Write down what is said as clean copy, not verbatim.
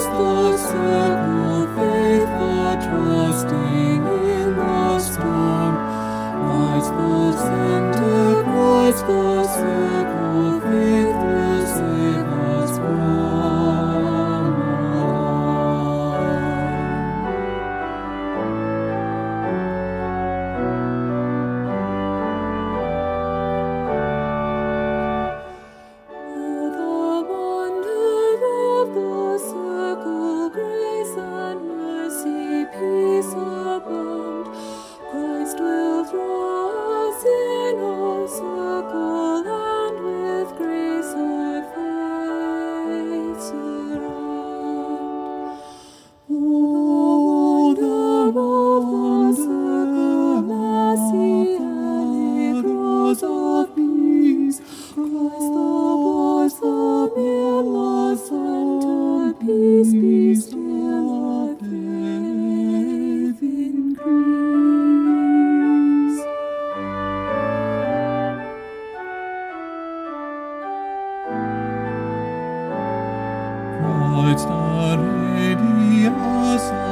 Christ the simple faith that trusting in the storm. Christ the scented, Christ the simple faith will save us from harm. Oh, the wonder of the circle, grace and mercy, peace abound. Christ will draw us in a circle, and with grace our faith surround. Oh, the wonder of the mercy and it grows of peace. Christ the blossom in the center, peace be still, our faith increase. Christ the radius